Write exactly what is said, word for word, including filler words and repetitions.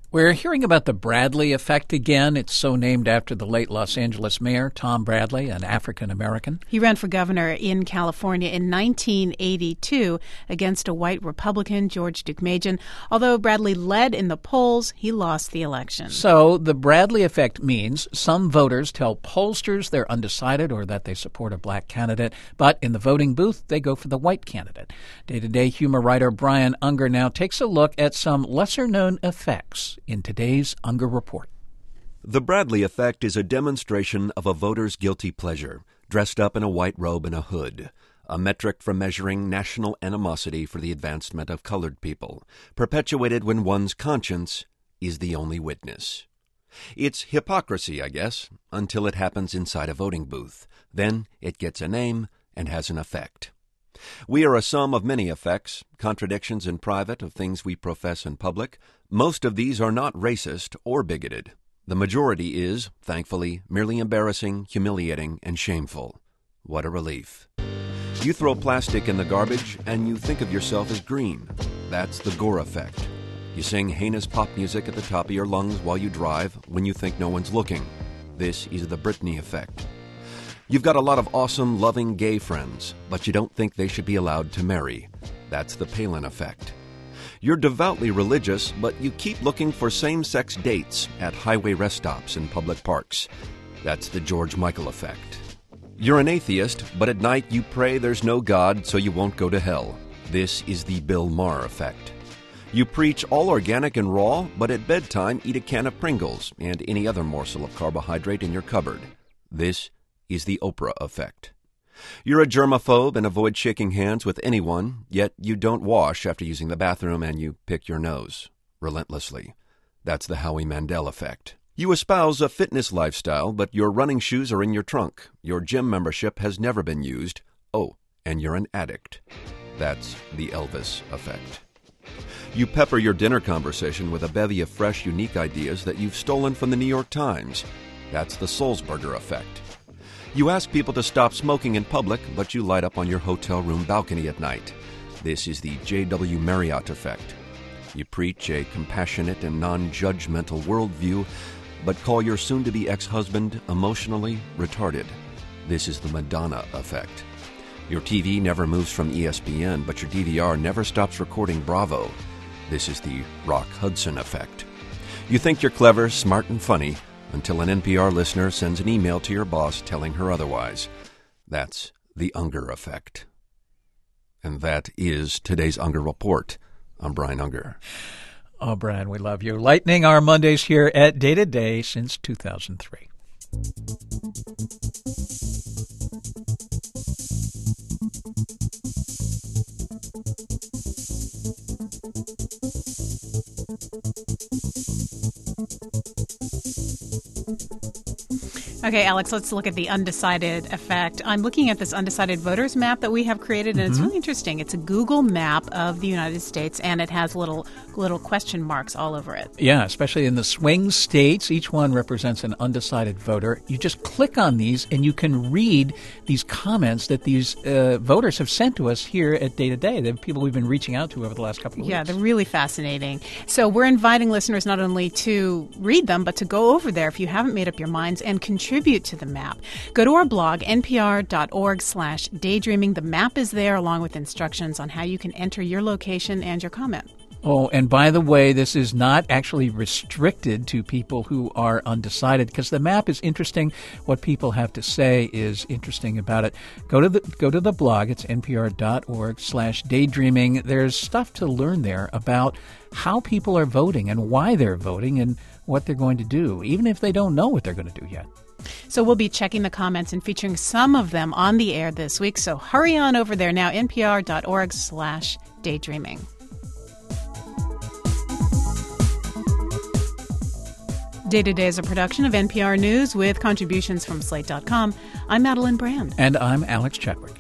We're hearing about the Bradley effect again. It's so named after the late Los Angeles mayor, Tom Bradley, an African-American. He ran for governor in California in nineteen eighty-two against a white Republican, George Deukmejian. Although Bradley led in the polls, he lost the election. So the Bradley effect means some voters tell pollsters they're undecided or that they support a black candidate, but in the voting booth, they go for the white candidate. Day-to-day humor writer Brian Unger now takes a look at some lesser-known effects in today's Unger Report. The Bradley effect is a demonstration of a voter's guilty pleasure, dressed up in a white robe and a hood, a metric for measuring national animosity for the advancement of colored people, perpetuated when one's conscience is the only witness. It's hypocrisy, I guess, until it happens inside a voting booth. Then it gets a name and has an effect. We are a sum of many effects, contradictions in private of things we profess in public. Most of these are not racist or bigoted. The majority is, thankfully, merely embarrassing, humiliating, and shameful. What a relief. You throw plastic in the garbage and you think of yourself as green. That's the Gore effect. You sing heinous pop music at the top of your lungs while you drive when you think no one's looking. This is the Britney effect. You've got a lot of awesome, loving gay friends, but you don't think they should be allowed to marry. That's the Palin effect. You're devoutly religious, but you keep looking for same-sex dates at highway rest stops and public parks. That's the George Michael effect. You're an atheist, but at night you pray there's no God so you won't go to hell. This is the Bill Maher effect. You preach all organic and raw, but at bedtime eat a can of Pringles and any other morsel of carbohydrate in your cupboard. This is the Oprah effect. You're a germaphobe and avoid shaking hands with anyone, yet you don't wash after using the bathroom and you pick your nose relentlessly. That's the Howie Mandel effect. You espouse a fitness lifestyle, but your running shoes are in your trunk. Your gym membership has never been used. Oh, and you're an addict. That's the Elvis effect. You pepper your dinner conversation with a bevy of fresh, unique ideas that you've stolen from the New York Times. That's the Sulzberger effect. You ask people to stop smoking in public, but you light up on your hotel room balcony at night. This is the J W Marriott effect. You preach a compassionate and non-judgmental worldview, but call your soon-to-be ex-husband emotionally retarded. This is the Madonna effect. Your T V never moves from E S P N, but your D V R never stops recording Bravo. This is the Rock Hudson effect. You think you're clever, smart, and funny, until an N P R listener sends an email to your boss telling her otherwise. That's the Unger effect. And that is today's Unger Report. I'm Brian Unger. Oh, Brian, we love you. Lightening our Mondays here at Day to Day since two thousand three. Okay, Alex, let's look at the undecided effect. I'm looking at this undecided voters map that we have created, and mm-hmm. it's really interesting. It's a Google map of the United States, and it has little little question marks all over it. Yeah, especially in the swing states. Each one represents an undecided voter. You just click on these, and you can read these comments that these uh, voters have sent to us here at Day to Day. They're people we've been reaching out to over the last couple of yeah, weeks. Yeah, they're really fascinating. So we're inviting listeners not only to read them, but to go over there if you haven't made up your minds and contribute to the map. Go to our blog, npr.org slash daydreaming. The map is there along with instructions on how you can enter your location and your comment. Oh, and by the way, this is not actually restricted to people who are undecided because the map is interesting. What people have to say is interesting about it. Go to the go to the blog. It's npr.org slash daydreaming. There's stuff to learn there about how people are voting and why they're voting and what they're going to do, even if they don't know what they're going to do yet. So we'll be checking the comments and featuring some of them on the air this week. So hurry on over there now, npr.org slash daydreaming. Day to Day is a production of N P R News with contributions from Slate dot com. I'm Madeline Brand. And I'm Alex Chadwick.